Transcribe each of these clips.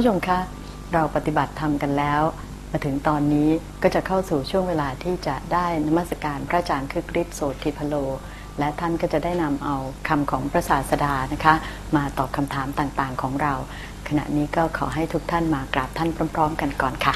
ผู้ชมคะเราปฏิบัติธรรมกันแล้วมาถึงตอนนี้ก็จะเข้าสู่ช่วงเวลาที่จะได้นมัสการพระอาจารย์คึกฤทธิ์โสติพโลและท่านก็จะได้นำเอาคำของพระศาสดานะคะมาตอบคำถามต่างๆของเราขณะนี้ก็ขอให้ทุกท่านมากราบท่านพร้อมๆกันก่อนค่ะ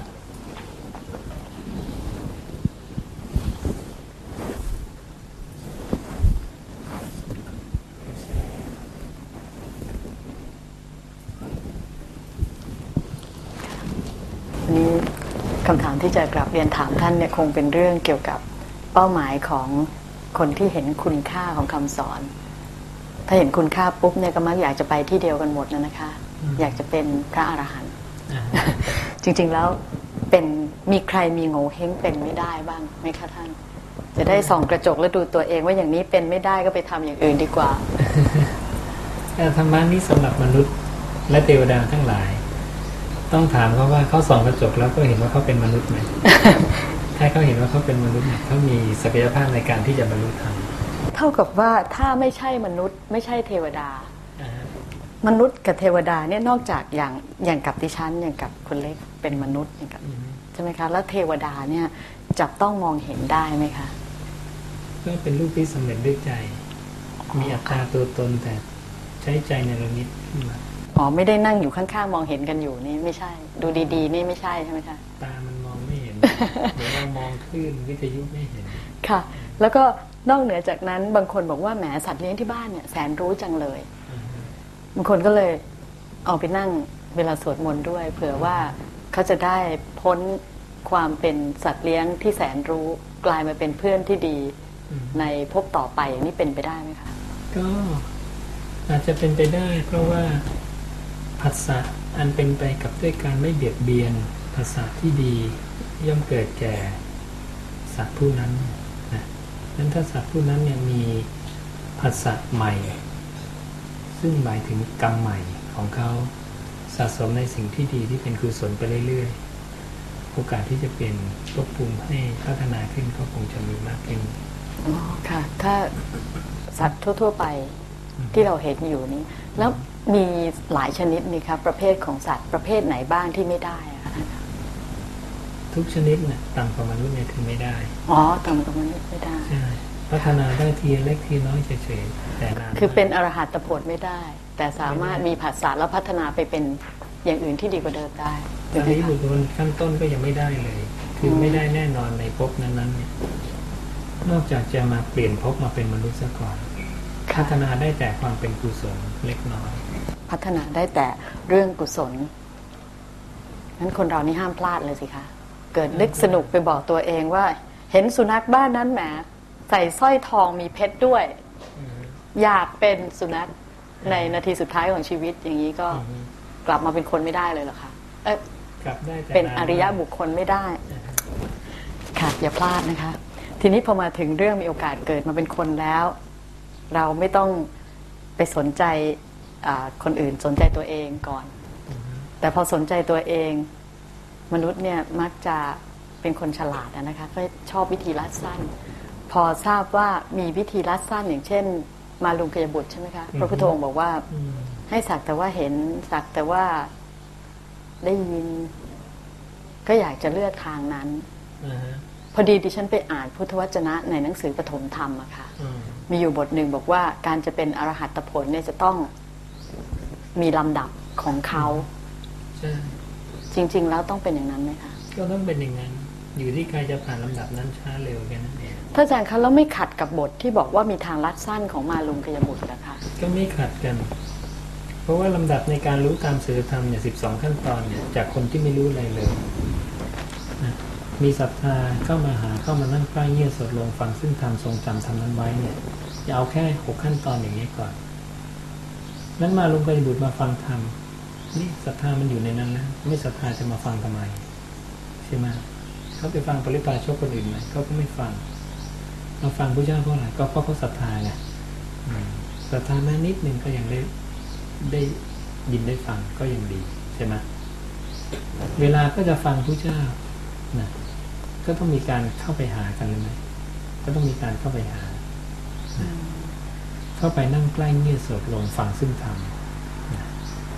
นี้คำถามที่จะกราบเรียนถามท่านเนี่ยคงเป็นเรื่องเกี่ยวกับเป้าหมายของคนที่เห็นคุณค่าของคำสอนถ้าเห็นคุณค่าปุ๊บเนี่ยก็มักอยากจะไปที่เดียวกันหมดนะคะอยากจะเป็นพระอรหันต์จริงๆแล้วเป็นมีใครมีโง่เฮงเป็นไม่ได้บ้างไหมคะท่านจะได้ส่องกระจกแล้วดูตัวเองว่าอย่างนี้เป็นไม่ได้ก็ไปทำอย่างอื่นดีกว่าธรรมะนี้สำหรับมนุษย์และเทวดาทั้งหลายต้องถามเขาว่าเขาส่องกระจกแล้วก็เห็นว่าเขาเป็นมนุษย์ไหม ถ้าเขาเห็นว่าเขาเป็นมนุษย์เนี่ยเขามีศักยภาพในการที่จะบรรลุธรรมเท่ากับว่าถ้าไม่ใช่มนุษย์ไม่ใช่เทวดา มนุษย์กับเทวดาเนี่ยนอกจากอย่างกับดิฉันอย่างกับคุณเล็กเป็นมนุษย์อย่างกับใช่ไหมคะแล้วเทวดาเนี่ยจับต้องมองเห็นได้ไหมคะก็เป็นรูปที่สำเร็จด้วยใจมีอัตตาตัวตนแต่ใช้ใจในระมิดขึ้นมาไม่ได้นั่งอยู่ข้างๆมองเห็นกันอยู่นี่ไม่ใช่ดูดีๆนี่ไม่ใช่ใช่ไหมคะตามันมองไม่เห็นเหมือนเรามองคลื่นวิทยุไม่เห็นค่ะแล้วก็นอกเหนือจากนั้นบางคนบอกว่าแหมสัตว์เลี้ยงที่บ้านเนี่ยแสนรู้จังเลยบางคนก็เลยเอาไปนั่งเวลาสวดมนต์ด้วยเผื่อว่าเขาจะได้พ้นความเป็นสัตว์เลี้ยงที่แสนรู้กลายมาเป็นเพื่อนที่ดีในภพต่อไปอย่างนี้เป็นไปได้ไหมคะก็อาจจะเป็นไปได้เพราะว่าผัสสะอันเป็นไปกับด้วยการไม่เบียดเบียนผัสสะที่ดีย่อมเกิดแก่สัตว์ผู้นั้นนะนั้นถ้าสัตว์ผู้นั้นเนี่ยมีผัสสะใหม่ซึ่งหมายถึงกรรมใหม่ของเขาสะสมในสิ่งที่ดีที่เป็นกุศลไปเรื่อยๆโอกาสที่จะเปลี่ยนภพภูมิให้พัฒนาขึ้นก็คงจะมีมากขึ้นอ๋อค่ะถ้าสัตว์ทั่วๆไปที่เราเห็นอยู่นี้แล้วมีหลายชนิดนี่ครับประเภทของสัตว์ประเภทไหนบ้างที่ไม่ได้คะทุกชนิดเนี่ยต่ำกว่ามนุษย์เนี่ยถึงไม่ได้ต่ำกว่ามนุษย์ไม่ได้ใช่พัฒนาได้ทีเล็กทีน้อยเฉยๆแต่นานคือเป็นอรหัตผลไม่ได้แต่สามารถมีผัสสะแล้วพัฒนาไปเป็นอย่างอื่นที่ดีกว่าเดิมได้ตอนนี้บุคคลขั้นต้นก็ยังไม่ได้เลยคือไม่ได้แน่นอนในภพนั้นๆเนี่ยนอกจากจะมาเปลี่ยนภพมาเป็นมนุษย์ซะก่อนพัฒนาได้แต่ความเป็นกุศลเล็กน้อยพัฒนาได้แต่เรื่องกุศลนั้นคนเรานี่ห้ามพลาดเลยสิคะเกิดนึกสนุกไปบอกตัวเองว่าเห็นสุนัขบ้านนั้นแหมใส่สร้อยทองมีเพชรด้วยอยากเป็นสุนัขในนาทีสุดท้ายของชีวิตอย่างนี้ก็กลับมาเป็นคนไม่ได้เลยเหรอคะกลับได้เป็นอริยบุคคลไม่ได้ค่ะอย่าพลาดนะคะทีนี้พอมาถึงเรื่องมีโอกาสเกิดมาเป็นคนแล้วเราไม่ต้องไปสนใจคนอื่นสนใจตัวเองก่อนแต่พอสนใจตัวเองมนุษย์เนี่ยมักจะเป็นคนฉลาดนะคะก็ชอบวิธีลัดสั้นพอทราบว่ามีวิธีลัดสั้นอย่างเช่นมาลุงกยบุตรใช่ไหมคะพระพุทธองค์บอกว่าให้สักแต่ว่าเห็นสักแต่ว่าได้ยินก็อยากจะเลือกทางนั้นพอดีดิฉันไปอ่านพุทธวจนะในหนังสือปฐมธรรมอะค่ะมีอยู่บทหนึ่งบอกว่าการจะเป็นอรหัตผลเนี่ยจะต้องมีลำดับของเขาจริงๆแล้วต้องเป็นอย่างนั้นไหมคะก็ต้องเป็นอย่างนั้นอยู่ที่ใครจะผ่านลำดับนั้นช้าเร็วแค่นั้นเองถ้าอาจารย์คะแล้วไม่ขัดกับบทที่บอกว่ามีทางลัดสั้นของมาลุงกยบุตรนะคะก็ไม่ขัดกันเพราะว่าลำดับในการรู้ตามศีลธรรมเนี่ย12ขั้นตอนเนี่ยจากคนที่ไม่รู้อะไรเลยนะมีศรัทธาเข้ามาหาเข้ามานั่งใกล้เงี่ยสวดลงฟังซึ่งธรรมทรงจำธรรมนั้นไว้เนี่ยจะเอาแค่6ขั้นตอนอย่างนี้ก่อนนั้นมาลุงกยบุตรมาฟังธรรมนี่ศรัทธามันอยู่ในนั้นแล้วไม่ศรัทธาจะมาฟังทำไมใช่ไหมเขาไปฟังปริพาชกคนอื่นไหมเขาก็ไม่ฟังเราฟังพระเจ้าเพราะอะไรก็เพราะเขาศรัทธาไงศรัทธาแม้นิดนึงก็ยังได้ยินได้ฟังก็ยังดีใช่ไหมเวลาก็จะฟังพระเจ้านะก็ต้องมีการเข้าไปหากันเลยไหมก็ต้องมีการเข้าไปหาเข้าไปนั่งใกล้เงี่ยสวดลงฟังซึ่งธรรม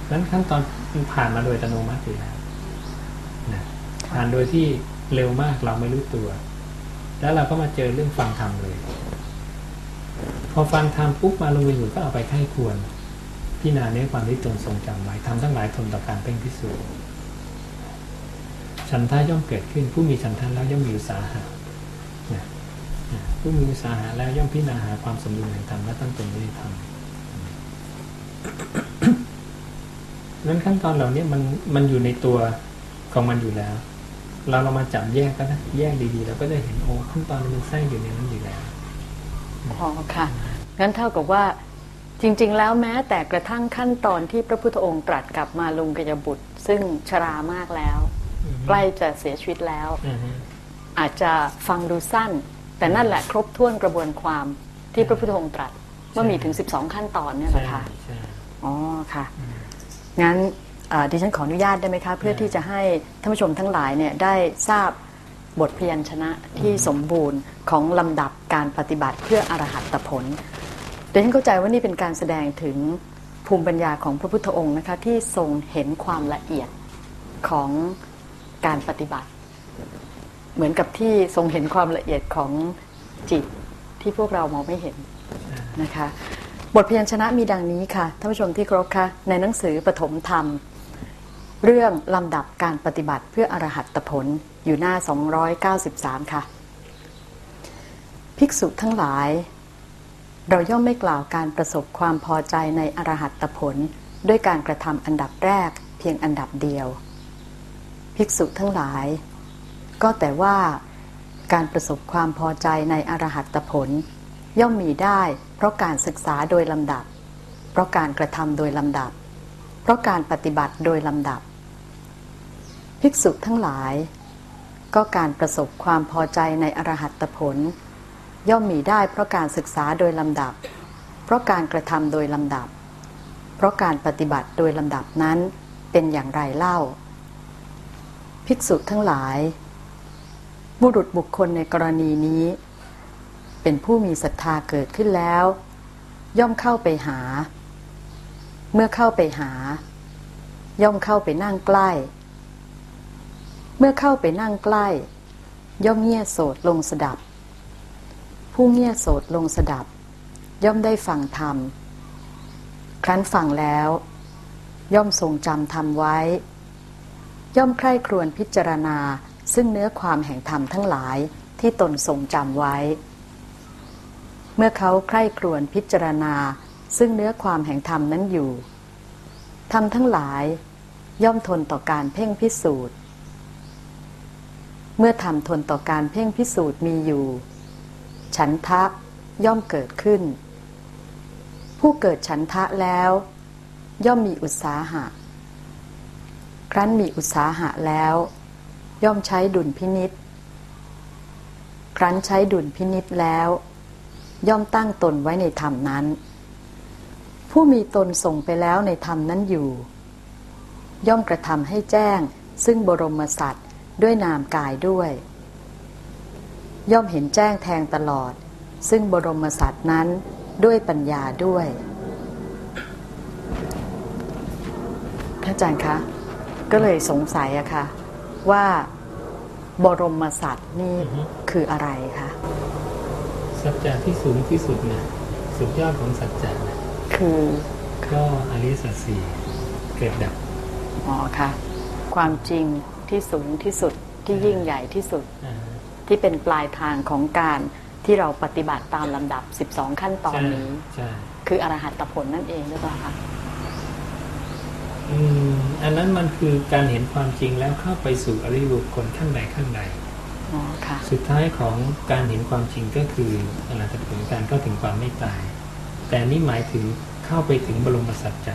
นั้นขั้นตอนมันผ่านมาโดยอัตโนมัติอยู่แล้วนะผ่านโดยที่เร็วมากเราไม่รู้ตัวแล้วเราก็มาเจอเรื่องฟังธรรมเลยพอฟังธรรมปุ๊บมาลงอยู่ก็เอาไปไข้ควรพิจารณาเนื้อความที่ตนทรงจำไว้ทำทั้งหลายทนต่อการเพ่งพิสูจน์ฉันทะย่อมเกิดขึ้นผู้มีฉันทะแล้วย่อมมีอุตสาหะนะผู้มีอุตสาหะแล้วย่อมพิจารณาหาความสมดุลแห่งธรรมและตั้งตนไว้ในธรรมนั้นขั้นตอนเหล่านี้มันอยู่ในตัวของมันอยู่แล้วเรามาจับแยกก็นะแยกดีๆเราก็จะเห็นโอ้ขั้นตอนมันแทรกอยู่ในนั้นอยู่แล้วอ๋อค่ะงั้นเท่ากับว่าจริงๆแล้วแม้แต่กระทั่งขั้นตอนที่พระพุทธองค์ตรัสกับมาลุงกยบุตรซึ่งชรามากแล้วใกล้จะเสียชีวิตแล้วอาจจะฟังดูสั้นแต่นั่นแหละครบถ้วนกระบวนความที่พระพุทธองค์ตรัสว่ามีถึง12ขั้นตอนเนี่ยนะคะอ๋อค่ะงั้นดิฉันขออนุญาตได้ไหมคะเพื่อที่จะให้ท่านผู้ชมทั้งหลายเนี่ยได้ทราบบทพยัญชนะที่สมบูรณ์ของลำดับการปฏิบัติเพื่ออรหัตผลดิฉันเข้าใจว่านี่เป็นการแสดงถึงภูมิปัญญาของพระพุทธองค์นะคะที่ทรงเห็นความละเอียดของการปฏิบัติเหมือนกับที่ทรงเห็นความละเอียดของจิตที่พวกเรามองไม่เห็นนะคะบทพยัญชนะมีดังนี้ค่ะท่านผู้ชมที่เคารพค่ะในหนังสือปฐมธรรมเรื่องลำดับการปฏิบัติเพื่ออรหัตผลอยู่หน้า293ค่ะภิกษุทั้งหลายเราย่อมไม่กล่าวการประสบความพอใจในอรหัตผลด้วยการกระทำอันดับแรกเพียงอันดับเดียวภิกษุทั้งหลายก็แต่ว่าการประสบความพอใจในอรหัตผลย่อมมีได้เพราะการศึกษาโดยลำดับเพราะการกระทำโดยลำดับเพราะการปฏิบัติโดยลำดับภิกษุทั้งหลายก็การประสบความพอใจในอรหัตผลย่อมมีได้เพราะการศึกษาโดยลำดับเพราะการกระทำโดยลำดับเพราะการปฏิบัติโดยลำดับนั้นเป็นอย่างไรเล่าภิกษุทั้งหลายบุรุษบุคคลในกรณีนี้เป็นผู้มีศรัทธาเกิดขึ้นแล้วย่อมเข้าไปหาเมื่อเข้าไปหาย่อมเข้าไปนั่งใกล้เมื่อเข้าไปนั่งใกล้ย่อมเงี่ยโสดลงสดับผู้เงี่ยโสดลงสดับย่อมได้ฟังธรรมครั้นฟังแล้วย่อมทรงจำธรรมไว้ย่อมใคร่ครวญพิจารณาซึ่งเนื้อความแห่งธรรมทั้งหลายที่ตนทรงจำไว้เมื่อเขาใคร่ครวญพิจารณาซึ่งเนื้อความแห่งธรรมนั้นอยู่ธรรมทั้งหลายย่อมทนต่อการเพ่งพิสูจน์เมื่อธรรมทนต่อการเพ่งพิสูจน์มีอยู่ฉันทะย่อมเกิดขึ้นผู้เกิดฉันทะแล้วย่อมมีอุตสาหะครั้นมีอุตสาหะแล้วย่อมใช้ดุลพินิจครั้นใช้ดุลพินิจแล้วย่อมตั้งตนไว้ในธรรมนั้นผู้มีตนส่งไปแล้วในธรรมนั้นอยู่ย่อมกระทำให้แจ้งซึ่งบรมสัตว์ด้วยนามกายด้วยย่อมเห็นแจ้งแทงตลอดซึ่งบรมสัตว์นั้นด้วยปัญญาด้วยท่านอาจารย์คะก็เลยสงสัยอะค่ะว่าบรมสัตว์นี่คืออะไรคะสัจจะที่สูงที่สุดนะสุดยอดของสัจจะนะคือก็อริยสัจสี่เกิดดับอ๋อค่ะความจริงที่สูงที่สุดที่ยิ่งใหญ่ที่สุดที่เป็นปลายทางของการที่เราปฏิบัติตามลำดับ12ขั้นตอนนี้คืออรหัตผลนั่นเองหรือเปล่าคะอันนั้นมันคือการเห็นความจริงแล้วเข้าไปสู่อริยบุคคลขั้นใดขั้นใดสุดท้ายของการเห็นความจริงก็คืออรหัตผลการเข้าถึงความไม่ตายแต่นี่หมายถึงเข้าไปถึงบรมสัจจะ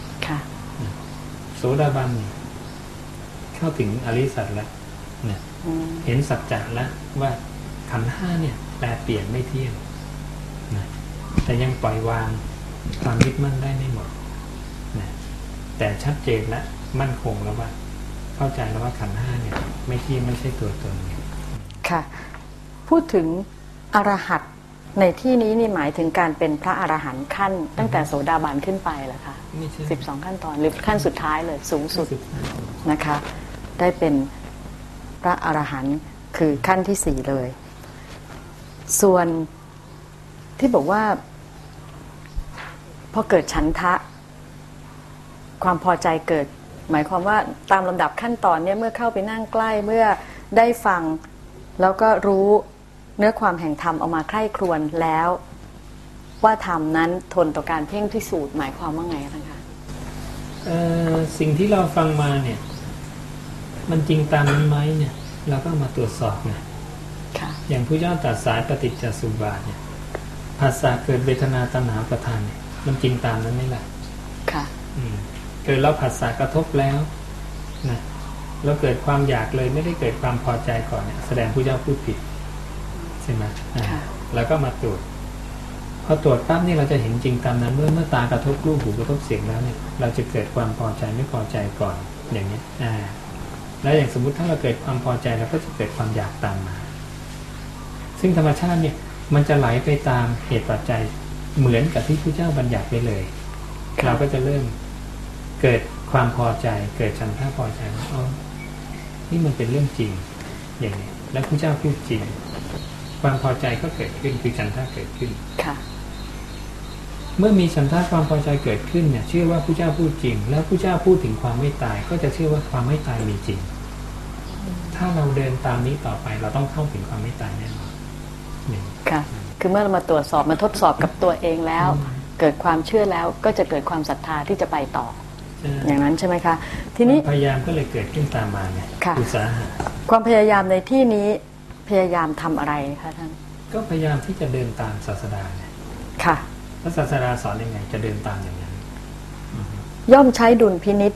โสดาบันเข้าถึงอริยสัจแล้วเนี่ยเห็นสัจจะแล้วว่าขันธ์ห้าเนี่ยแปรเปลี่ยนไม่เที่ยงนะแต่ยังปล่อยวางความยึดมั่นได้ไม่หมดนะแต่ชัดเจนและมั่นคงแล้วว่าเข้าใจแล้วว่าขันธ์ห้าเนี่ยไม่เที่ยงไม่ใช่ตัวตนค่ะพูดถึงอรหัตในที่นี้นี่หมายถึงการเป็นพระอรหันต์ขั้นตั้งแต่โสดาบันขึ้นไปเหรอคะไม่ใช่ 12ขั้นตอนหรือขั้นสุดท้ายเลยสูงสุดนะคะได้เป็นพระอรหันต์คือขั้นที่4เลยส่วนที่บอกว่าพอเกิดฉันทะความพอใจเกิดหมายความว่าตามลำดับขั้นตอนเนี่ยเมื่อเข้าไปนั่งใกล้เมื่อได้ฟังแล้วก็รู้เนื้อความแห่งธรรมเอามาใคร่ครวญแล้วว่าธรรมนั้นทนต่อการเพ่งพิสูจน์หมายความว่าไงคะสิ่งที่เราฟังมาเนี่ยมันจริงตามนั้นไหมเนี่ยเราก็มาตรวจสอบไงอย่างพระเจ้าตรัสสายปฏิจจสมุปบาทเนี่ยภาษาเกิดเวทนาตัณหาประทานเนี่ยมันจริงตามนั้นไหมล่ะค่ะเกิดเราภาษากระทบแล้วนะเราเกิดความอยากเลยไม่ได้เกิดความพอใจก่อนเนี่ยแสดงพระเจ้าพูดผิดใช่ไหมแล้วก็มาตรวจพอตรวจปั๊บนี่เราจะเห็นจริงตามนั้นเมื่อตากระทบรูปหูกระทบเสียงแล้วเนี่ยเราจะเกิดความพอใจไม่พอใจก่อนอย่างนี้แล้วอย่างสมมุติถ้าเราเกิดความพอใจเราก็จะเกิดความอยากตามมาซึ่งธรรมชาติเนี่ยมันจะไหลไปตามเหตุปัจจัยเหมือนกับที่พระเจ้าบัญญัติไว้เลยเราก็จะเริ่มเกิดความพอใจเกิดฉันทะพอใจว่าอ๋อนี่มันเป็นเรื่องจริงอย่างนี้แล้วพระเจ้าพูดจริงความพอใจก็เกิดขึ้นคือฉันทะเกิดขึ้นเมื่อมีฉันทะความพอใจเกิดขึ้นเนี่ยเชื่อว่าพระเจ้าพูดจริงแล้วพระเจ้าพูดถึงความไม่ตายก็จะเชื่อว่าความไม่ตายมีจริงถ้าเราเดินตามนี้ต่อไปเราต้องเข้าถึงความไม่ตายแน่นอนค่ะคือเมื่อเรามาตรวจสอบมาทดสอบกับตัวเองแล้วเกิดความเชื่อแล้วก็จะเกิดความศรัทธาที่จะไปต่ออย่างนั้นใช่ไหมคะทีนี้พยายามก็เลยเกิดขึ้นตามมาไงอุตสาหะความพยายามในที่นี้พยายามทำอะไรคะท่านก็พยายามที่จะเดินตามศาสดาไงค่ะพระศาสดาสอนยังไงจะเดินตามอย่างนั้นย่อมใช้ดุลพินิจ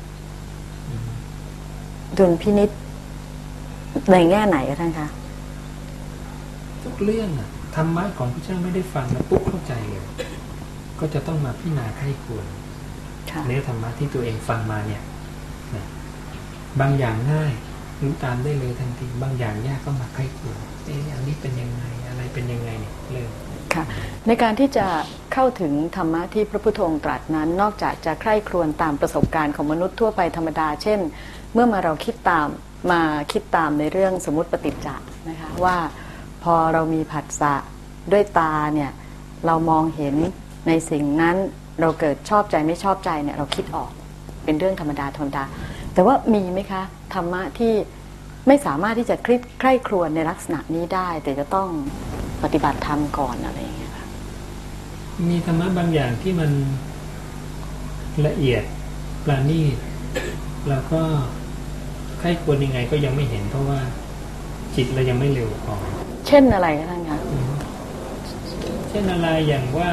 ในแง่ไหนคะท่านคะทุกเรื่องอะธรรมะของพระเจ้าไม่ได้ฟังแล้วปุ๊บเข้าใจเลยก็จะต้องมาพิจารณาใคร่ครวญเนื้อธรรมะที่ตัวเองฟังมาเนี่ยบางอย่างง่ายรู้ตามได้เลยทันทีบางอย่างยากก็มาใคร่ครวญอันนี้เป็นยังไงอะไรเป็นยังไงเนี่ยเริ่มค่ะในการที่จะเข้าถึงธรรมะที่พระพุทธองค์ตรัสนั้นนอกจากจะใคร่ครวญตามประสบการณ์ของมนุษย์ทั่วไปธรรมดาเช่นเมื่อเราคิดตามในเรื่องสมมุติปฏิจจ์นะคะว่าพอเรามีผัสสะด้วยตาเนี่ยเรามองเห็นในสิ่งนั้นเราเกิดชอบใจไม่ชอบใจเนี่ยเราคิดออกเป็นเรื่องธรรมดาแต่ว่ามีไหมคะธรรมะที่ไม่สามารถที่จะใคร่ครวญในลักษณะนี้ได้แต่จะต้องปฏิบัติธรรมก่อนอะไรอย่างเงี้ยค่ะมีธรรมะบางอย่างที่มันละเอียดปราณีตแล้วก็ใคร่ครวญยังไงก็ยังไม่เห็นเพราะว่าจิตเรายังไม่เร็วพอเช่นอะไรคะท่านคะเช่นอะไรอย่างว่า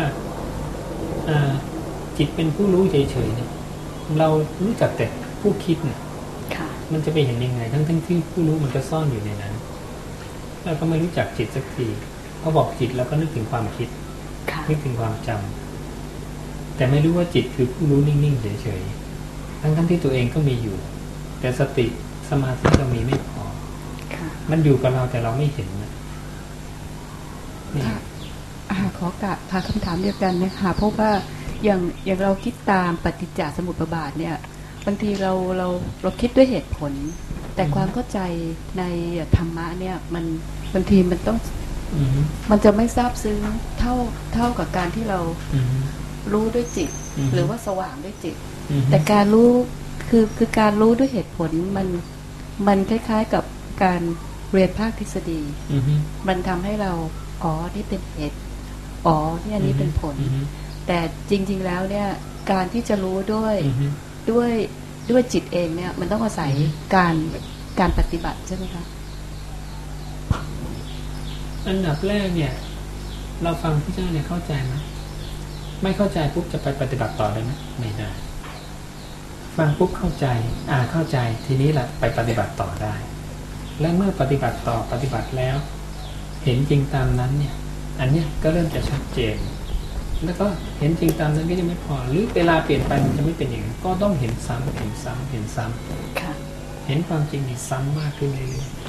จิตเป็นผู้รู้เฉยๆเนี่ยเรารู้จักแต่ผู้คิดเนี่ยมันจะไปเห็นยังไงทั้งที่ผู้รู้มันก็ซ่อนอยู่ในนั้นเราก็ไม่รู้จักจิตสักทีพอบอกจิตเราก็นึกถึงความคิดนึกถึงความจำแต่ไม่รู้ว่าจิตคือผู้รู้นิ่งๆเฉยๆทั้งที่ตัวเองก็มีอยู่แต่สติสมาธิเรามีไม่พอมันอยู่กับเราแต่เราไม่เห็นนะขอกะพาคำถามเดียวกันนะคะเพราะว่าอย่างเราคิดตามปฏิจจสมุปบาทเนี่ยบางทีเราคิดด้วยเหตุผลแต่ความเข้าใจในธรรมะเนี่ยมันบางทีมันต้องมันจะไม่ซาบซึ้งเท่ากับการที่เรารู้ด้วยจิตหรือว่าสว่างด้วยจิตแต่การรู้คือการรู้ด้วยเหตุผลมันคล้ายๆกับการเรียนภาคทฤษฎีมันทำให้เราอ๋อนี่เป็นเหตุอ๋อนี่อันนี้เป็นผลแต่จริงๆแล้วเนี่ยการที่จะรู้ด้วยจิตเองเนี่ยมันต้องอาศัยการปฏิบัติใช่ไหมคะอันดับแรกเนี่ยเราฟังพระเจ้าเนี่ยเข้าใจไหมไม่เข้าใจปุ๊บจะไปปฏิบัติต่อได้ไหมไม่ได้ฟังปุ๊บเข้าใจเข้าใจทีนี้แหละไปปฏิบัติต่อได้และเมื่อปฏิบัติต่อปฏิบัติแล้วเห็นจริงตามนั้นเนี่ยอันนี้ก็เริ่มจะชัดเจนแล้วก็เห็นจริงตามนั้นก็ยังไม่พอหรือเวลาเปลี่ยนไปมันจะไม่เป็นอย่างนั้นก็ต้องเห็นซ้ำเห็นซ้ำเห็นซ้ำเห็นความจริงนี่ซ้ำมากขึ้นเรื่อย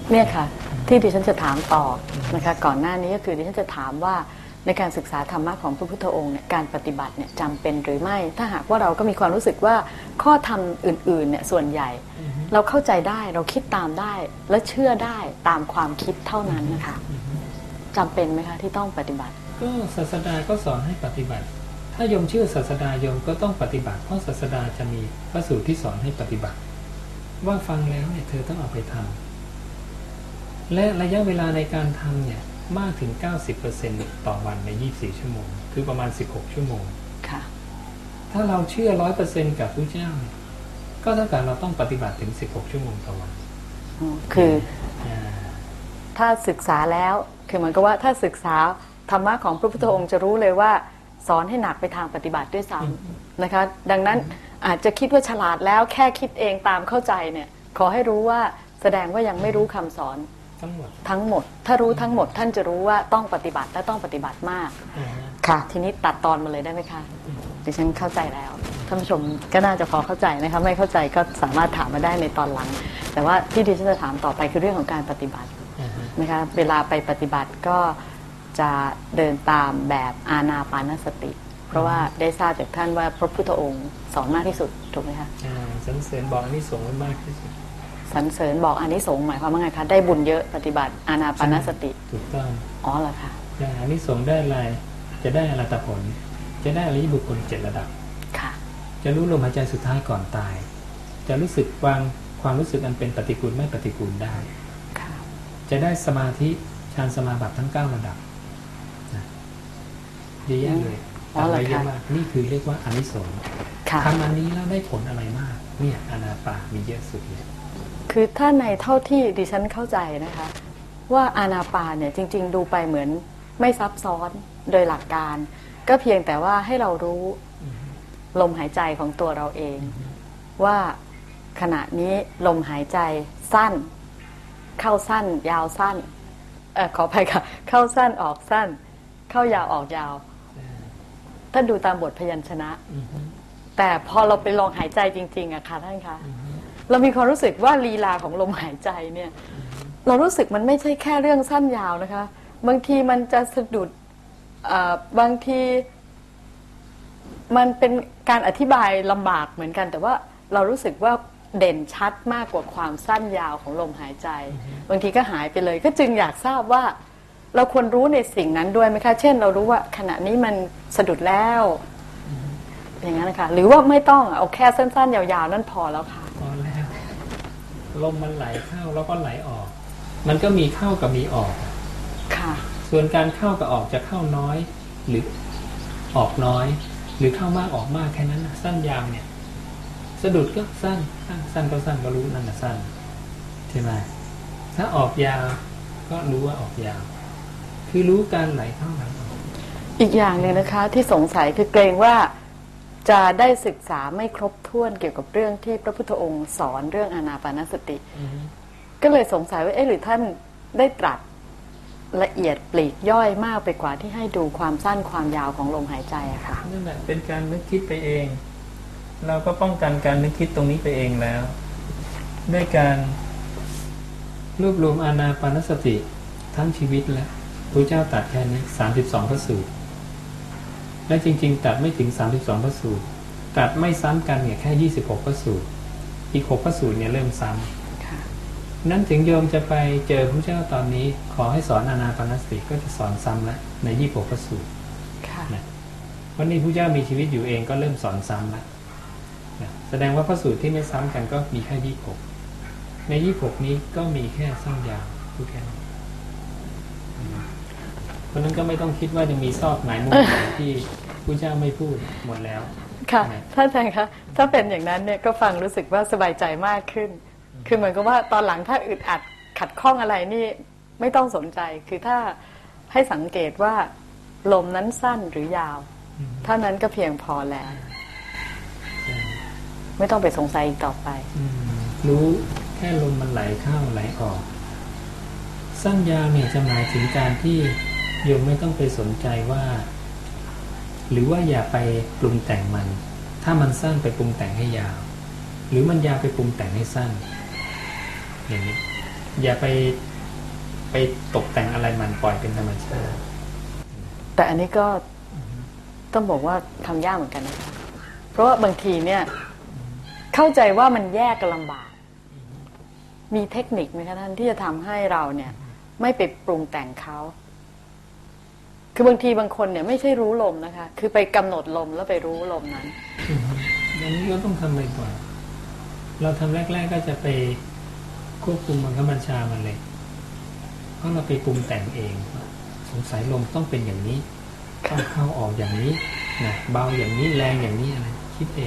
เนี่ยค่ะที่ดิฉันจะถามต่อนะคะก่อนหน้านี้ก็คือดิฉันจะถามว่าในการศึกษาธรรมะของพระพุทธองค์เนี่ยการปฏิบัติเนี่ยจำเป็นหรือไม่ถ้าหากว่าเราก็มีความรู้สึกว่าข้อธรรมอื่นๆเนี่ยส่วนใหญ่เราเข้าใจได้เราคิดตามได้และเชื่อได้ตามความคิดเท่านั้นนะคะจำเป็นไหมคะที่ต้องปฏิบัติก็ศาสดาก็สอนให้ปฏิบัติถ้าโยมเชื่อศาสดาโยมก็ต้องปฏิบัติเพราะศาสดาจะมีพระสูตรที่สอนให้ปฏิบัติว่าฟังแล้วเนี่ยเธอต้องเอาไปทำและระยะเวลาในการทำเนี่ยมากถึง 90% ต่อวันใน24ชั่วโมงคือประมาณ16ชั่วโมงค่ะถ้าเราเชื่อ 100% กับพระเจ้าก็เท่ากับเราต้องปฏิบัติถึง16ชั่วโมงต่อวันคือถ้าศึกษาแล้วคือเหมือนกับว่าถ้าศึกษาธรรมะของพระพุทธองค์จะรู้เลยว่าสอนให้หนักไปทางปฏิบัติด้วยซ้ำนะคะดังนั้นอาจจะคิดว่าฉลาดแล้วแค่คิดเองตามเข้าใจเนี่ยขอให้รู้ว่าแสดงว่ายังไม่รู้คำสอนทั้งหมดถ้ารู้ทั้งหมดท่านจะรู้ว่าต้องปฏิบัติและต้องปฏิบัติมากค่ะทีนี้ตัดตอนมาเลยได้ไหมคะดิฉันเข้าใจแล้วท่านผู้ชมก็น่าจะพอเข้าใจนะคะไม่เข้าใจก็สามารถถามมาได้ในตอนหลังแต่ว่าที่ดิฉันจะถามต่อไปคือเรื่องของการปฏิบัตินะคะเวลาไปปฏิบัติก็จะเดินตามแบบอานาปานสติเพราะว่าได้ทราบจากท่านว่าพระพุทธองค์สอนมากที่สุดถูกไหมคะสรรเสริญบอกอานิสงส์มากที่สุดสรรเสริญบอกอานิสงส์หมายความว่าไงคะได้บุญเยอะปฏิบัติอานาปานสติถูกต้องอ๋อเหรอคะได้อานิสงส์ได้อะไรจะได้อรหัตผลจะได้อริยบุคคล7ระดับค่ะจะรู้ลมหายใจสุดท้ายก่อนตายจะรู้สึกวางความรู้สึกอันเป็นปฏิกูลไม่ปฏิกูลได้ค่ะจะได้สมาธิฌานสมาบัติทั้ง9ระดับเยอะแยะเลยอะไรเยอะมากนี่คือเรียกว่าอานิสงส์ทำอันนี้แล้วได้ผลอะไรมากเนี่ยอานาปามีเยอะสุดเลยคือถ้าในเท่าที่ดิฉันเข้าใจนะคะว่าอานาปาเนี่ยจริงๆดูไปเหมือนไม่ซับซ้อนโดยหลักการก็เพียงแต่ว่าให้เรารู้ลมหายใจของตัวเราเองว่าขณะนี้ลมหายใจสั้นเข้าสั้นยาวสั้นขออภัยค่ะเข้าสั้นออกสั้นเข้ายาวออกยาวถ้าดูตามบทพยัญชนะแต่พอเราไปลองหายใจจริงๆอะค่ะท่านคะเรามีความรู้สึกว่าลีลาของลมหายใจเนี่ยเรารู้สึกมันไม่ใช่แค่เรื่องสั้นยาวนะคะบางทีมันจะสะดุดบางทีมันเป็นการอธิบายลำบากเหมือนกันแต่ว่าเรารู้สึกว่าเด่นชัดมากกว่าความสั้นยาวของลมหายใจบางทีก็หายไปเลยก็จึงอยากทราบว่าเราควรรู้ในสิ่งนั้นด้วยไหมคะเช่นเรารู้ว่าขณะนี้มันสะดุดแล้วอย่างนั้นนะคะหรือว่าไม่ต้องเอาแค่สั้นๆยาวๆนั่นพอแล้วค่ะพอแล้วลมมันไหลเข้าแล้วก็ไหลออกมันก็มีเข้ากับมีออกค่ะส่วนการเข้ากับออกจะเข้าน้อยหรือออกน้อยหรือเข้ามากออกมากแค่นั้นนะสั้นยาวเนี่ยสะดุดก็สั้นสั้นก็สั้นก็รู้นั่นนะสั้นใช่ไหมถ้าออกยาวก็รู้ว่าออกยาวคือรู้การไหลเข้าไหลออกอีกอย่างหนึ่งนะคะที่สงสัยคือเกรงว่าจะได้ศึกษาไม่ครบถ้วนเกี่ยวกับเรื่องที่พระพุทธองค์สอนเรื่องอานาปานสติก็เลยสงสัยว่าหรือท่านได้ตรัสละเอียดปลีกย่อยมากไปกว่าที่ให้ดูความสั้นความยาวของลมหายใจอะค่ะนั่นแหละเป็นการนึกคิดไปเองเราก็ป้องกันการนึกคิดตรงนี้ไปเองแล้วด้วยการรวบรวมอานาปานสติทั้งชีวิตแล้วพระเจ้าตรัสแค่นี้32พระสูตรและจริงๆตัดไม่ถึง32พระสูตรตัดไม่ซ้ำกันเนี่ยแค่26พระสูตรอีก6พระสูตรเนี่ยเริ่มซ้ำนั้นถึงโยมจะไปเจอพระเจ้าตอนนี้ขอให้สอนอานาปานสติก็จะสอนซ้ำแล้วใน26พระสูตรนะวันนี้พระเจ้ามีชีวิตอยู่เองก็เริ่มสอนซ้ำแล้วนะแสดงว่าพระสูตรที่ไม่ซ้ำกันก็มีแค่26ใน26นี้ก็มีแค่สั้นยาวพูดแค่นี้เพราะนั้นก็ไม่ต้องคิดว่าจะมีซอกไหนมุมไหนที่พระเจ้าไม่พูดหมดแล้วค่ะท่านอาจารย์คะถ้าเป็นอย่างนั้นเนี่ยก็ฟังรู้สึกว่าสบายใจมากขึ้นคือเหมือนกับว่าตอนหลังถ้าอึดอัดขัดข้องอะไรนี่ไม่ต้องสนใจคือถ้าให้สังเกตว่าลมนั้นสั้นหรือยาวเท่านั้นก็เพียงพอแล้วไม่ต้องไปสงสัยอีกต่อไปรู้แค่ลมมันไหลเข้าไหลออกสั้นยาวเนี่ยจะหมายถึงการที่โยมไม่ต้องไปสนใจว่าหรือว่าอย่าไปปรุงแต่งมันถ้ามันสั้นไปปรุงแต่งให้ยาวหรือมันยาวไปปรุงแต่งให้สั้นอย่างนี้อย่าไปตกแต่งอะไรมันปล่อยเป็นธรรมชาติแต่อันนี้ก็ต้องบอกว่าทำยากเหมือนกันนะคะเพราะว่าบางทีเนี่ยเข้าใจว่ามันแยกกันลำบาก มีเทคนิคไหมคะท่านที่จะทำให้เราเนี่ยไม่ไปปรุงแต่งเขาคือบางทีบางคนเนี่ยไม่ใช่รู้ลมนะคะคือไปกำหนดลมแล้วไปรู้ลมนั้นอย่างนี้ก็ต้องทำบ่อยๆเราทำแรกๆก็จะไปควบคุมบังคับบัญชามันเลยเพราะเราไปปรุงแต่งเองสงสัยลมต้องเป็นอย่างนี้ต้องเข้าออกอย่างนี้นะเบาอย่างนี้แรงอย่างนี้อะไรคิดเอง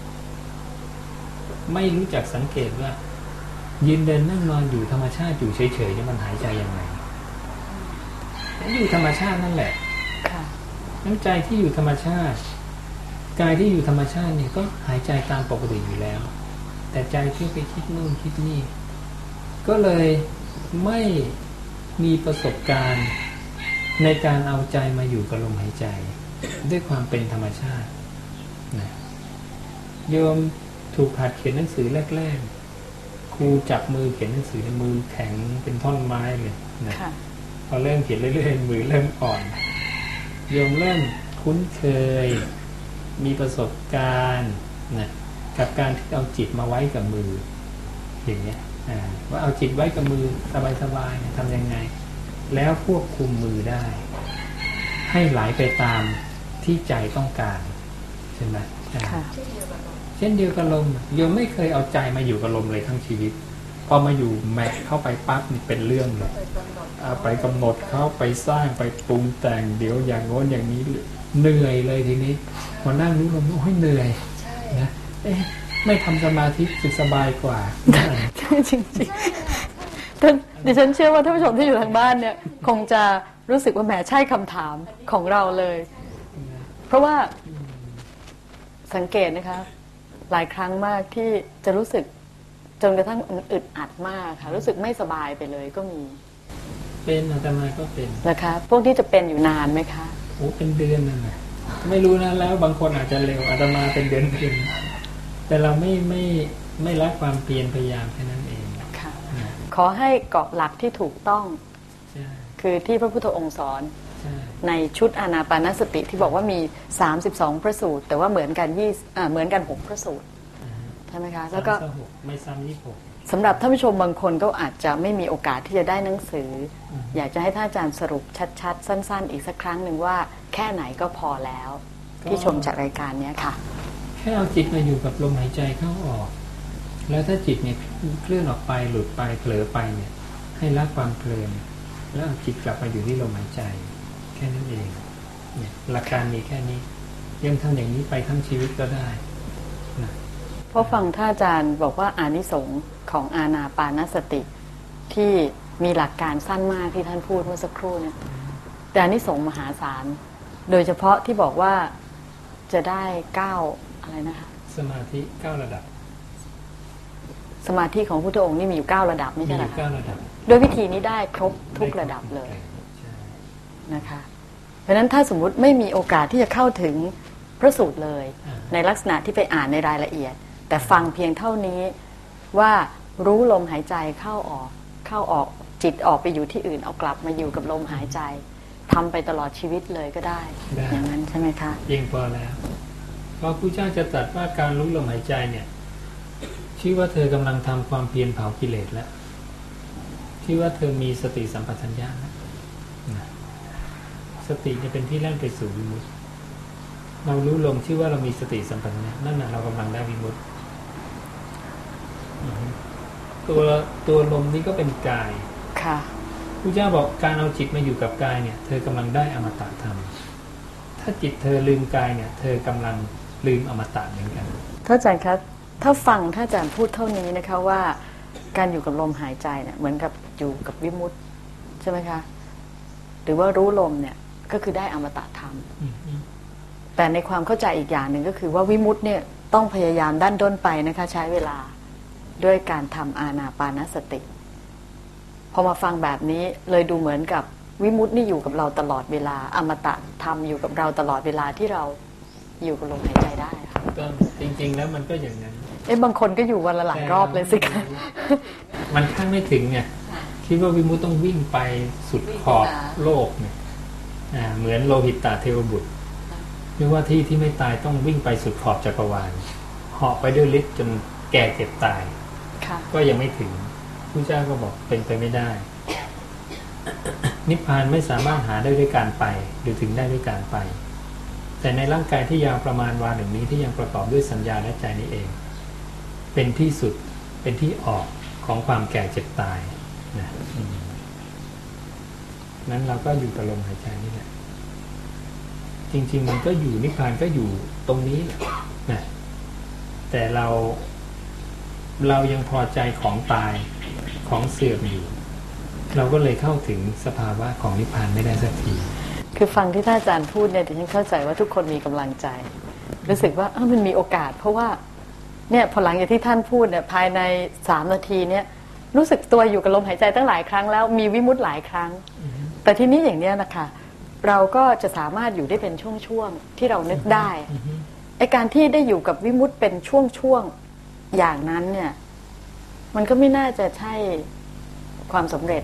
ไม่รู้จักสังเกตว่ายืนเดินนั่งนอนอยู่ธรรมชาติอยู่เฉยๆนี่มันหายใจยังไงอยู่ธรรมชาตินั่นแหละน้ำใจที่อยู่ธรรมชาติกายที่อยู่ธรรมชาติเนี่ยก็หายใจตามปกติอยู่แล้วแต่ใจที่ไปคิดนู่นคิดนี่ก็เลยไม่มีประสบการณ์ในการเอาใจมาอยู่กับลมหายใจด้วยความเป็นธรรมชาตินะโยมถูกหัดเขียนหนังสือแรกๆครูจับมือเขียนหนังสือในมือแข็งเป็นท่อนไม้เลยนะพอเริ่มเขียนเรื่อยๆมือเริ่มอ่อนโยมเริ่มคุ้นเคยมีประสบการณ์นะกับการที่เอาจิตมาไว้กับมืออย่างเงี้ยว่าเอาจิตไว้กับมือสบายๆทำยังไงแล้วควบคุมมือได้ให้ไหลไปตามที่ใจต้องการใช่ไหมเช่นเดียวกับลมโยมไม่เคยเอาใจมาอยู่กับลมเลยทั้งชีวิตพอมาอยู่แม็กเข้าไปปั๊บนี่เป็นเรื่องเลยไปกำหนดเข้าไปสร้างไปปรุงแต่งเดี๋ยวอย่างโน้นอย่างนี้เหนื่อยเลยทีนี้พอนั่งรู้ลมโอ้ยเหนื่อยนะไม่ทำสมาธิสุดสบายกว่าใช่จริงๆดิฉันเชื่อว่าท่านผู้ชมที่อยู่ทางบ้านเนี่ยคงจะรู้สึกว่าแหมใช่คำถามของเราเลยเพราะว่าสังเกตนะคะหลายครั้งมากที่จะรู้สึกจนกระทั่งอึดอัดมากค่ะรู้สึกไม่สบายไปเลยก็มีเป็นอาตมาก็เป็นนะคะพวกที่จะเป็นอยู่นานไหมคะโอ้เป็นเดือนนะไม่รู้นะแล้วบางคนอาจจะเร็วอาตมาเป็นเดือนแต่เราไม่ละความเพียรพยายามแค่นั้นเองค่ะขอให้เกาะหลักที่ถูกต้องคือที่พระพุทธองค์สอนในชุดอานาปานสติที่บอกว่ามี32พระสูตรแต่ว่าเหมือนกัน6พระสูตรใช่ไหมคะแล้วก็ไม่ซ้ำ26 สำหรับท่านผู้ชมบางคนก็อาจจะไม่มีโอกาสที่จะได้หนังสืออยากจะให้ท่านอาจารย์สรุปชัดๆสั้นๆอีกสักครั้งหนึ่งว่าแค่ไหนก็พอแล้วที่ชมจากรายการนี้ค่ะแค่เอาจิตมาอยู่กับลมหายใจเข้าออกแล้วถ้าจิตเนี่ยเคลื่อนออกไปหลุดไปเผลอไปเนี่ยให้ละความเพลินแล้วเอาจิตกลับมาอยู่ที่ลมหายใจแค่นั้นเองเนี่ยหลักการมีแค่นี้ยังทำอย่างนี้ไปทั้งชีวิตก็ได้นะเพราะฟังท่านอาจารย์บอกว่าอานิสงส์ของอานาปานสติที่มีหลักการสั้นมากที่ท่านพูดเมื่อสักครู่เนี่ยแต่อานิสงส์มหาศาลโดยเฉพาะที่บอกว่าจะได้9อะไรนะคะสมาธิ9ระดับสมาธิของพุทธองค์นี่มีอยู่9ระดับไม่ใช่หรอคะ9ระดับโดยวิธีนี้ได้ครบทุกระดับเลยนะคะเพราะฉะนั้นถ้าสมมุติไม่มีโอกาสที่จะเข้าถึงพระสูตรเลยในลักษณะที่ไปอ่านในรายละเอียดแต่ฟังเพียงเท่านี้ว่ารู้ลมหายใจเข้าออกจิตออกไปอยู่ที่อื่นเอากลับมาอยู่กับลมหายใจทำไปตลอดชีวิตเลยก็ได้อย่างนั้นใช่ไหมคะยิ่งพอแล้วพอผู้เจ้าจะตรัสว่าการรู้ลมหายใจเนี่ยชื่อว่าเธอกำลังทำความเพียรเผากิเลสแล้วชื่อว่าเธอมีสติสัมปชัญญะนะสติจะเป็นที่แล่นไปสู่วิมุตติเรารู้ลมชื่อว่าเรามีสติสัมปชัญญะนั่นแหละเรากำลังได้วิมุตติตัวลมนี้ก็เป็นกายค่ะพระเจ้าบอกการเอาจิตมาอยู่กับกายเนี่ยเธอกำลังได้อมตะธรรมถ้าจิตเธอลืมกายเนี่ยเธอกำลังลืมอมตะเหมือนกันท่านอาจารย์ครับถ้าฟังท่านอาจารย์พูดเท่านี้นะคะว่าการอยู่กับลมหายใจเนี่ยเหมือนกับอยู่กับวิมุตติใช่ไหมคะหรือว่ารู้ลมเนี่ยก็คือได้อมตะธรรมแต่ในความเข้าใจอีกอย่างหนึ่งก็คือว่าวิมุตติเนี่ยต้องพยายามดั้นด้นไปนะคะใช้เวลาด้วยการทำอานาปานสติพอมาฟังแบบนี้เลยดูเหมือนกับวิมุตตินี่อยู่กับเราตลอดเวลาอมตะธรรมอยู่กับเราตลอดเวลาที่เราอยู่กับลมหายใจได้ค่ะจริงๆแล้วมันก็อย่างนั้นบางคนก็อยู่วันละหลายรอบเลยสิคะมันข้างไม่ถึงไงคิดว่าวิมุตติต้องวิ่งไปสุดขอบโลกเนี่ยเหมือนโลหิตตเทวบุตรไม่ว่าที่ไม่ตายต้องวิ่งไปสุดขอบจักรวาลเหาะไปด้วยฤทธิ์จนแก่เจ็บตายก็ยังไม่ถึงพระเจ้าก็บอกเป็นไปไม่ได้ นิพพานไม่สามารถหาได้ด้วยการไปหรือถึงได้ด้วยการไปแต่ในร่างกายที่ยาวประมาณวาหนึ่งนี้ที่ยังประกอบด้วยสัญญาและใจนี้เองเป็นที่สุดเป็นที่ออกของความแก่เจ็บตายนะนั้นเราก็อยู่กับลมหายใจนี่แหละจริงๆมันก็อยู่นิพพานก็อยู่ตรงนี้นะแต่เรายังพอใจของตายของเสื่อมอยู่เราก็เลยเข้าถึงสภาวะของนิพพานไม่ได้สักทีคือฟังที่ท่านอาจารย์พูดเนี่ยดิฉันเข้าใจว่าทุกคนมีกำลังใจรู้สึกว่ามันมีโอกาสเพราะว่าเนี่ยพอหลังจากที่ท่านพูดเนี่ยภายใน3 นาทีเนี่ยรู้สึกตัวอยู่กับลมหายใจตั้งหลายครั้งแล้วมีวิมุตติหลายครั้งแต่ทีนี้อย่างเนี้ยนะคะเราก็จะสามารถอยู่ได้เป็นช่วงๆที่เรานึกได้ไอ้การที่ได้อยู่กับวิมุตติเป็นช่วงๆอย่างนั้นเนี่ยมันก็ไม่น่าจะใช่ความสำเร็จ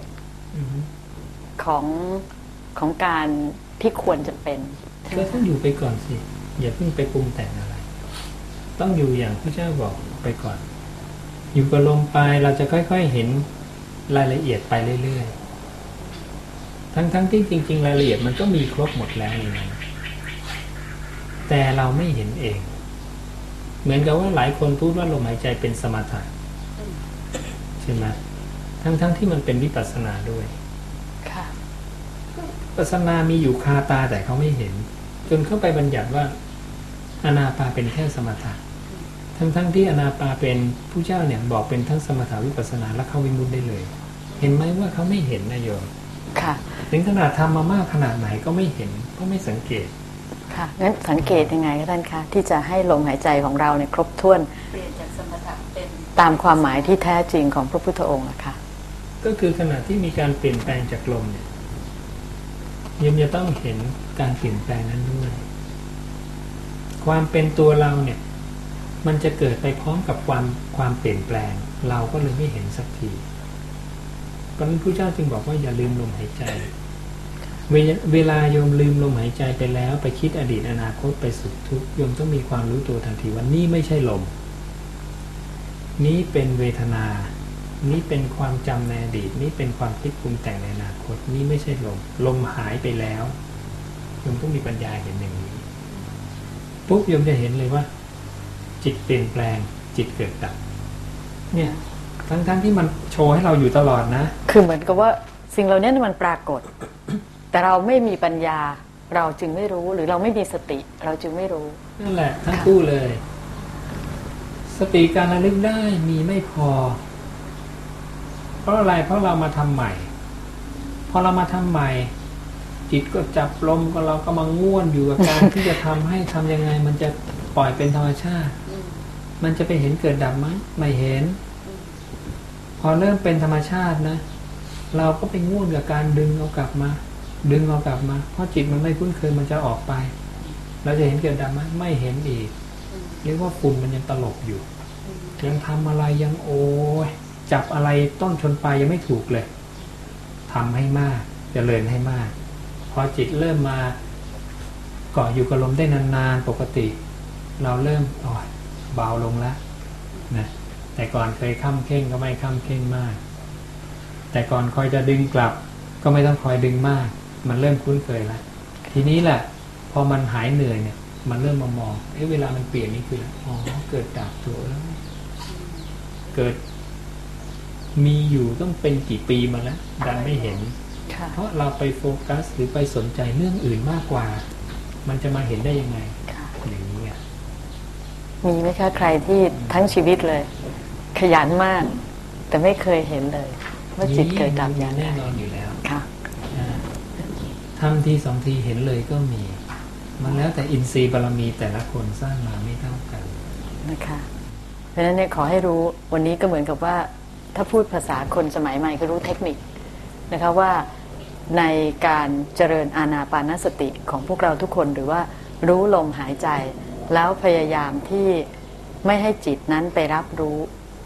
ของการที่ควรจะเป็นก็ต้องอยู่ไปก่อนสิอย่าเพิ่งไปปรุงแต่งอะไรต้องอยู่อย่างพระเจ้าบอกไปก่อนอยู่กับลมไปเราจะค่อยๆเห็นรายละเอียดไปเรื่อยๆทั้งที่จริงๆรายละเอียดมันก็มีครบหมดแล้วในนั้นแต่เราไม่เห็นเองเหมือนกับว่าหลายคนพูดว่าลมหายใจเป็นสมถะใช่ไหมทั้งที่มันเป็นวิปัสสนาด้วยค่ะวิปัสสนามีอยู่คาตาแต่เขาไม่เห็นจนเข้าไปบัญญัติว่าอานาปาเป็นแค่สมถะทั้งที่อานาปาเป็นผู้เจ้าเนี่ยบอกเป็นทั้งสมถะวิปัสสนาและเข้าวิมุตติได้เลยเห็นไหมว่าเขาไม่เห็นนะโยมค่ะถึงขนาดทำมามากขนาดไหนก็ไม่เห็นก็ไม่สังเกตค่ะงั้นสังเกตยังไงท่านคะที่จะให้ลมหายใจของเราเนี่ยครบถ้วนเปลี่ยนจากสมถะเป็นตามความหมายที่แท้จริงของพระพุทธองค์นะคะก็คือขณะที่มีการเปลี่ยนแปลงจากลมเนี่ยยมจะต้องเห็นการเปลี่ยนแปลงนั้นด้วยความเป็นตัวเราเนี่ยมันจะเกิดไปพร้อมกับความเปลี่ยนแปลงเราก็เลยไม่เห็นสักทีเพราะนั้นพระเจ้าจึงบอกว่าอย่าลืมลมหายใจเวลาโยมลืมลมหายใจไปแล้วไปคิดอดีตอนาคตไปสุดทุกโยมต้องมีความรู้ตัวทันทีว่านี่ไม่ใช่ลมนี้เป็นเวทนานี้เป็นความจำในอดีตนี้เป็นความคิดปรุงแต่งในอนาคตนี้ไม่ใช่ลมหายไปแล้วโยมต้องมีปัญญาเห็นอย่างนี้ปุ๊บโยมจะเห็นเลยว่าจิตเปลี่ยนแปลงจิตเกิดดับเนี่ยทั้งที่มันโชว์ให้เราอยู่ตลอดนะคือเหมือนกับว่าสิ่งเหล่านี้มันปรากฏ แต่เราไม่มีปัญญาเราจึงไม่รู้หรือเราไม่มีสติเราจึงไม่รู้นั่นแหละทั้งคู่เลยสติการระลึกได้มีไม่พอเพราะอะไรเพราะเรามาทำใหม่พอเรามาทำใหม่จิตก็จับลมก็เราก็มาง่วนอยู่กับการ ที่จะทำให้ทำยังไงมันจะปล่อยเป็นธรรมชาติมันจะไปเห็นเกิดดับไหมไม่เห็นพอเริ่มเป็นธรรมชาตินะเราก็ไปง่วนกับการดึงเอากลับมาเพราะจิตมันไม่คุ้นเคยมันจะออกไปเราจะเห็นเกิดดับไหมไม่เห็นอีกเรียกว่าฝุ่นมันยังตลบอยู่ยังทำอะไรยังโอ้ยจับอะไรต้นชนปลายยังไม่ถูกเลยทำให้มากเจริญให้มากพอจิตเริ่มมาเกาะอยู่กับลมได้นานๆปกติเราเริ่มเบาลงแล้วนะแต่ก่อนเคยค้ำเข่งก็ไม่ค้ำเข่งมากแต่ก่อนคอยจะดึงกลับก็ไม่ต้องคอยดึงมากมันเริ่มคุ้นเคยแล้วทีนี้แหละพอมันหายเหนื่อยเนี่ยมันเริ่มมามองเวลามันเปลี่ยนนี่คือเกิดดับตัวแล้วเกิดมีอยู่ต้องเป็นกี่ปีมาแล้วดันไม่เห็นเพราะเราไปโฟกัสหรือไปสนใจเรื่องอื่นมากกว่ามันจะมาเห็นได้ยังไงอย่างนี้มีไหมคะใครที่ทั้งชีวิตเลยขยันมากแต่ไม่เคยเห็นเลยว่าจิตเกิดดับอย่างแน่นอนอยู่แล้วค่ะทำทีสองทีเห็นเลยก็มีมันแล้วแต่อินทรีย์บารมีแต่ละคนสร้างมาไม่เท่ากันนะคะเพราะฉะนั้นเนี่ยขอให้รู้วันนี้ก็เหมือนกับว่าถ้าพูดภาษาคนสมัยใหม่ก็รู้เทคนิคนะคะว่าในการเจริญอานาปานสติของพวกเราทุกคนหรือว่ารู้ลมหายใจแล้วพยายามที่ไม่ให้จิตนั้นไปรับรู้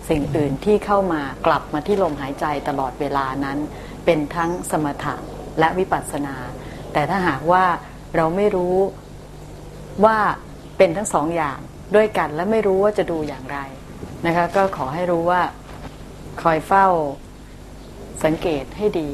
สิ่งอื่นที่เข้ามากลับมาที่ลมหายใจตลอดเวลานั้นเป็นทั้งสมถะและวิปัสสนา แต่ถ้าหากว่าเราไม่รู้ว่าเป็นทั้งสองอย่างด้วยกันและไม่รู้ว่าจะดูอย่างไรนะคะก็ขอให้รู้ว่าคอยเฝ้าสังเกตให้ดี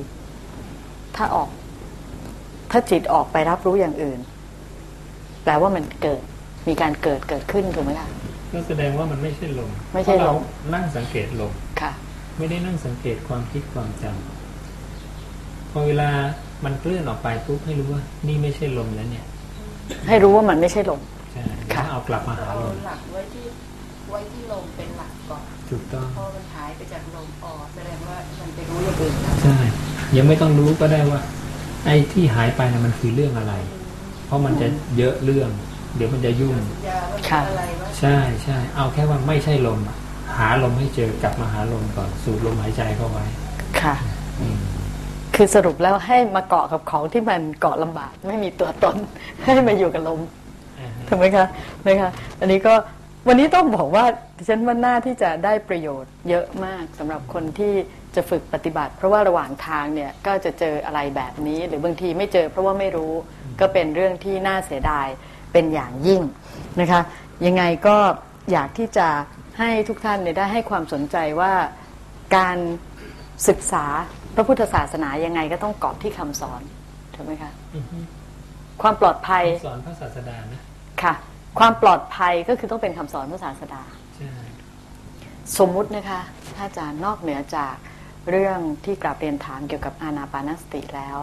ถ้าจิตออกไปรับรู้อย่างอื่นแปลว่ามันมีการเกิดขึ้นถูกไหมคะก็แสดงว่ามันไม่ใช่ลมไม่ใช่ลมนั่งสังเกตลมค่ะไม่ได้นั่งสังเกตความคิดความจำพอเวลามันเคลื่อนออกไปปุ๊บให้รู้ว่านี่ไม่ใช่ลมแล้วเนี่ยให้รู้ว่ามันไม่ใช่ลมใช่แล้วเอากลับมาหาลมหลักไว้ที่ลมเป็นหลักก่อนถูกต้องพอมันหายไปจากลมแสดงว่ามันไปรู้อย่างอื่นใช่ยังไม่ต้องรู้ก็ได้ว่าไอ้ที่หายไปนะมันคือเรื่องอะไรเพราะมันจะเยอะเรื่องเดี๋ยวมันจะยุ่งค่ะใช่ใช่เอาแค่ว่าไม่ใช่ลมหาลมให้เจอกลับมาหาลมก่อนสูดลมหายใจเข้าไว้ค่ะคือสรุปแล้วให้มาเกาะกับของที่มันเกาะลำบากไม่มีตัวตนให้มาอยู่กับลมถูกไหมคะอันนี้ก็วันนี้ต้องบอกว่าดิฉันว่าน่าที่จะได้ประโยชน์เยอะมากสำหรับคนที่จะฝึกปฏิบัติเพราะว่าระหว่างทางเนี่ยก็จะเจออะไรแบบนี้หรือบางทีไม่เจอเพราะว่าไม่รู้ก็เป็นเรื่องที่น่าเสียดายเป็นอย่างยิ่งนะคะยังไงก็อยากที่จะให้ทุกท่านได้ให้ความสนใจว่าการศึกษาพระพุทธศาสนายังไงก็ต้องเกาะที่คำสอนถูกไหมคะความปลอดภัยสอนพระศาสดานะค่ะความปลอดภัยก็คือต้องเป็นคำสอนพระศาสดาสมมุตินะคะถ้าอาจารย์นอกเหนือจากเรื่องที่กราบเรียนถามเกี่ยวกับอานาปานสติแล้ว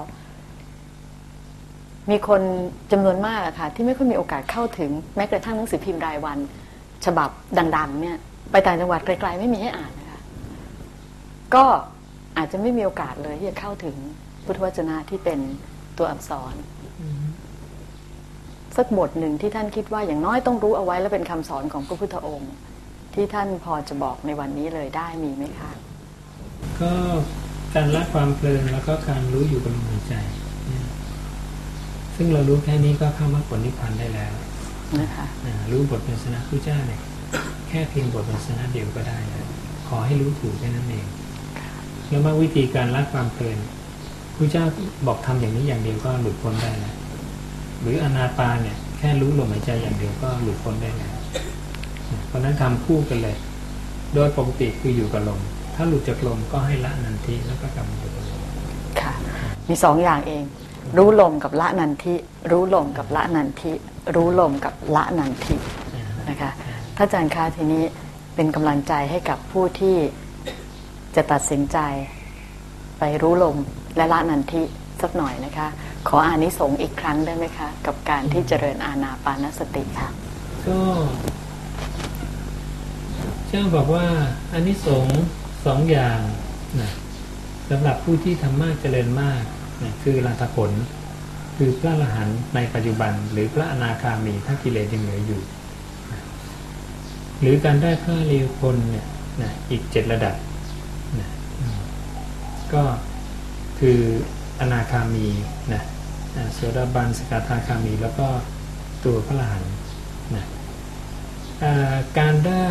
มีคนจำนวนมากอะค่ะที่ไม่ค่อยมีโอกาสเข้าถึงแม้กระทั่งหนังสือพิมพ์รายวันฉบับดังๆเนี่ยไปต่างจังหวัดไกลๆไม่มีให้อ่านนะคะก็อาจจะไม่มีโอกาสเลยที่จะเข้าถึงพุทธวจนะที่เป็นตัวอักษรสักบทหนึ่งที่ท่านคิดว่าอย่างน้อยต้องรู้เอาไว้และเป็นคำสอนของพระพุทธองค์ที่ท่านพอจะบอกในวันนี้เลยได้มีไหมคะก็การละความเพลินแล้วก็การรู้อยู่กับลมหายใจซึ่งเรารู้แค่นี้ก็เข้ามรรคผลนิพพานได้แล้วนะคะรู้บทเป็นสนะพระเจ้าเนี่ยแค่เพียงบทเป็นสนะเดียวก็ได้แล้วขอให้รู้ถูกแค่นั้นเองแล้วมาวิธีการละความเพลินพระเจ้าบอกทำอย่างนี้อย่างเดียวก็หลุดพ้นได้แล้วหรืออนาปานเนี่ยแค่รู้ลมหายใจอย่างเดียวก็หลุดพ้นได้แล้วเพราะนั้นทำคู่กันเลยโดยปกติคืออยู่กับลมถ้าหลุดจากลมก็ให้ละนันทิแล้วก็กลับมาอยู่กับลมค่ะมีสองอย่างเองรู้ลมกับละนันทิรู้ลมกับละนันทิรู้ลมกับละนันทินะคะถ้าอาจารย์คะทีนี้เป็นกำลังใจให้กับผู้ที่จะตัดสินใจไปรู้ลมและละนันทิสักหน่อยนะคะขออานิสงส์อีกครั้งได้ไหมคะกับการที่เจริญอานาปานสติค่ะก็เจ้าบอกว่าอานิสงส์สองอย่างนะสำหรับผู้ที่ทำมากเจริญมากนะคืออรหัตผลคือพระอรหันต์ในปัจจุบันหรือพระอนาคามีถ้ากิเลสยังเหลืออยู่นะหรือการได้พระอริยผลเนี่ยนะอีก7ระดับนะก็คืออนาคามีนะโสดาบันสกทาคามีแล้วก็ตัวพระอรหันต์นะการได้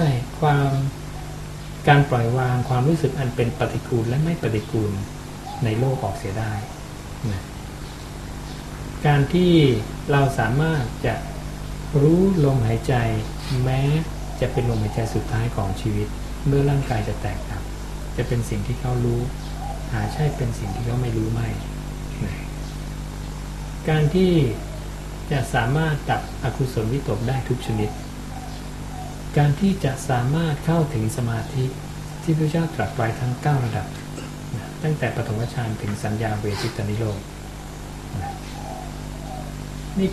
การปล่อยวางความรู้สึกอันเป็นปฏิกูลและไม่ปฏิกูลในโลกออกเสียได้นะการที่เราสามารถจะรู้ลมหายใจแม้จะเป็นลมหายใจสุดท้ายของชีวิตเมื่อร่างกายจะแตกดับจะเป็นสิ่งที่เขารู้หาใช่เป็นสิ่งที่เขาไม่รู้ไม่นะการที่จะสามารถตัดอกุศลวิตกได้ทุกชนิดการที่จะสามารถเข้าถึงสมาธิที่พระเจ้าตรัสไว้ทั้ง9ระดับตั้งแต่ปฐมฌานถึงสัญญาเวทิตนิโรธนี่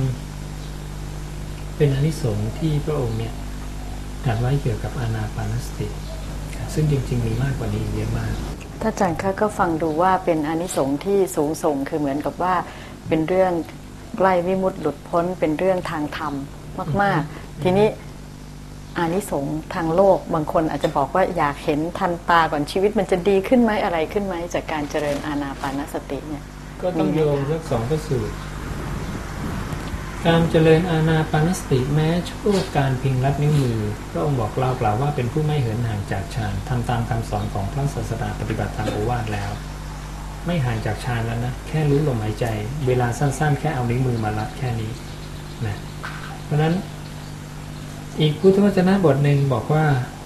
เป็นอานิสงส์ที่พระองค์เนี่ยตรัสไว้เกี่ยวกับอานาปานสติซึ่งจริงๆมีมากกว่านี้เยอะมากถ้าอาจารย์คะก็ฟังดูว่าเป็นอานิสงส์ที่สูงส่งคือเหมือนกับว่าเป็นเรื่องใกล้วิมุตติหลุดพ้นเป็นเรื่องทางธรรมมากๆทีนี้อานิสงส์ทางโลกบางคนอาจจะบอกว่าอยากเห็นทันตาก่อนชีวิตมันจะดีขึ้นไหมอะไรขึ้นไหมจากการเจริญอานาปานสติเนี่ยก็ต้องโยงสัก2 พระสูตรการเจริญอานาปานสติแม้ชั่วการเพียงลัดนิ้วมือพระองค์บอกเรากล่าวว่าเป็นผู้ไม่เหินห่างจากฌานทำตามคำสอนของพระศาสดาปฏิบัติตามโอวาทแล้วไม่ห่างจากฌานแล้วนะแค่รู้ลมหายใจเวลาสั้นๆแค่เอานิ้วมือมาลัดแค่นี้นะเพราะนั้นอีกพุทธวจนะบทหนึ่งบอกว่า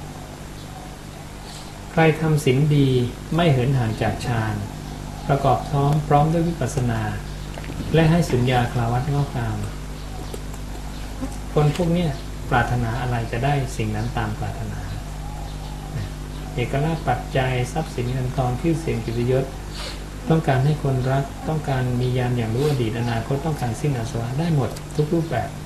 ใครทำศีลดีไม่เหินห่างจากฌานประกอบพร้อมด้วยวิปัสสนาและให้สุญญาคลาวัตงอกงามคนพวกนี้ปรารถนาอะไรจะได้สิ่งนั้นตามปรารถนาเอกลาภปัจจัยทรัพย์สินเงินทองชื่อเสียงกิตติยศต้องการให้คนรักต้องการมีญาณอย่างรู้อดีตอนาคตต้องการสิ้นอาสวะได้หมดทุกรูปแบบ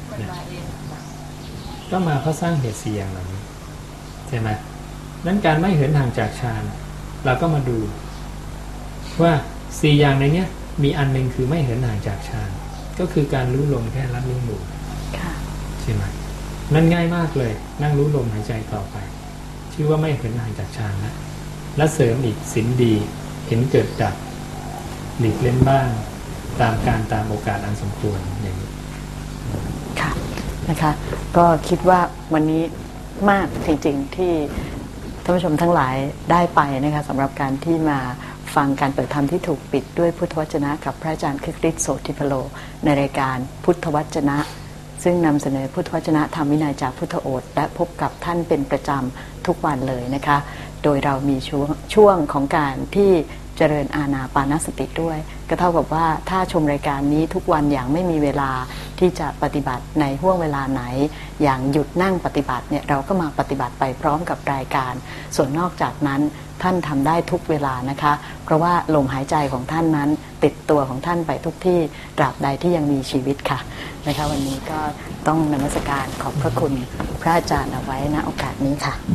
ก็มาเพราะสร้างเหตุสี่อย่างเหล่านี้ใช่ไหมนั้นการไม่เหินห่างจากฌานเราก็มาดูว่าสี่อย่างในนี้มีอันหนึ่งคือไม่เหินห่างจากฌานก็คือการรู้ลมแค่ลัดนิ้วมือใช่ไหมนั่นง่ายมากเลยนั่งรู้ลมหายใจต่อไปชื่อว่าไม่เหินห่างจากฌานนะและเสริมอีกศีลดีเห็นเกิดดับหลีกเล่นบ้างตามการตามโอกาสอันสมควรอย่างนี้ค่ะนะคะก็คิดว่าวันนี้มากจริงๆที่ท่านผู้ชมทั้งหลายได้ไปนะคะสำหรับการที่มาฟังการเปิดธรรมที่ถูกปิดด้วยพุทธวจนะกับพระอาจารย์คริสต์โสติพโลในรายการพุทธวจนะซึ่งนำเสนอพุทธวจนะธรรมวินัยจากพุทธโอษฐ์และพบกับท่านเป็นประจำทุกวันเลยนะคะโดยเรามีช่วงของการที่เจริญอานาปานสติด้วยก็เท่ากับว่าถ้าชมรายการนี้ทุกวันอย่างไม่มีเวลาที่จะปฏิบัติในห่วงเวลาไหนอย่างหยุดนั่งปฏิบัติเนี่ยเราก็มาปฏิบัติไปพร้อมกับรายการส่วนนอกจากนั้นท่านทำได้ทุกเวลานะคะเพราะว่าลมหายใจของท่านนั้นติดตัวของท่านไปทุกที่ตราบใดที่ยังมีชีวิตค่ะนะคะวันนี้ก็ต้องนมัสการขอบพระคุณพระอาจารย์เอาไว้ณโอกาสนี้ค่ะ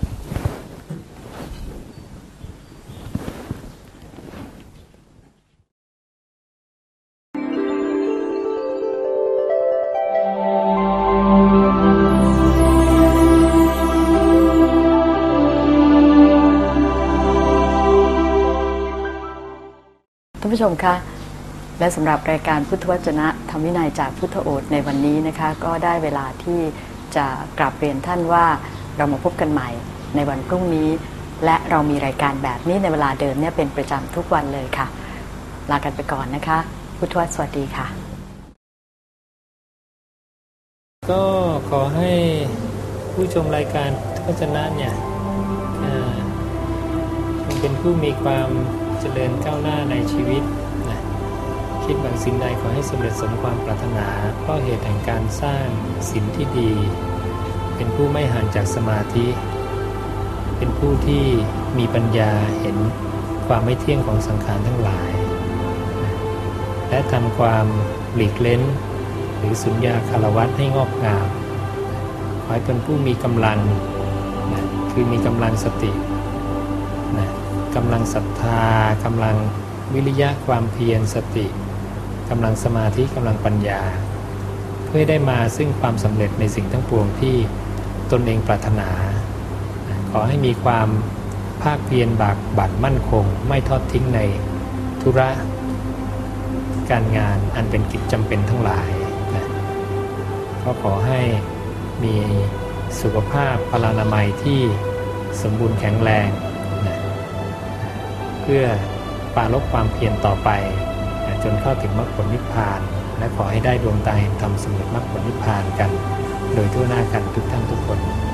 ท่านผู้ชมคะและสำหรับรายการพุทธวจนะธรรมวินัยจากพุทธโอษฐ์ในวันนี้นะคะก็ได้เวลาที่จะกราบเรียนท่านว่าเรามาพบกันใหม่ในวันพรุ่งนี้และเรามีรายการแบบนี้ในเวลาเดิมเนี่ยเป็นประจำทุกวันเลยค่ะลากันไปก่อนนะคะพุทธวสวัสดีค่ะก็ขอให้ผู้ชมรายการพุทธวจนะเนี่ยเป็นผู้มีความเจริญก้าวหน้าในชีวิตนะคิดหวังสิ่งใดขอให้สำเร็จสมความปรารถนาเพราะเหตุแห่งการสร้างศีลที่ดีเป็นผู้ไม่ห่างจากสมาธิเป็นผู้ที่มีปัญญาเห็นความไม่เที่ยงของสังขารทั้งหลายนะและทำความหลีกเล้นหรือสุญญาคารวัตให้งอกงามขอให้เป็นผู้มีกำลังนะคือมีกำลังสตินะกำลังศรัทธากำลังวิริยะความเพียรสติกำลังสมาธิกำลังปัญญาเพื่อได้มาซึ่งความสำเร็จในสิ่งทั้งปวงที่ตนเองปรารถนาขอให้มีความภาคเพียรบากบั่นมั่นคงไม่ทอดทิ้งในธุระการงานอันเป็นกิจจำเป็นทั้งหลายก็ขอให้มีสุขภาพพลานามัยที่สมบูรณ์แข็งแรงเพื่อปรารภความเพียรต่อไปจนเข้าถึงมรรคผลนิพพานและขอให้ได้ดวงตาเห็นธรรมสำเร็จมรรคผลนิพพานกันโดยทั่วหน้ากันทุกท่านทุกคน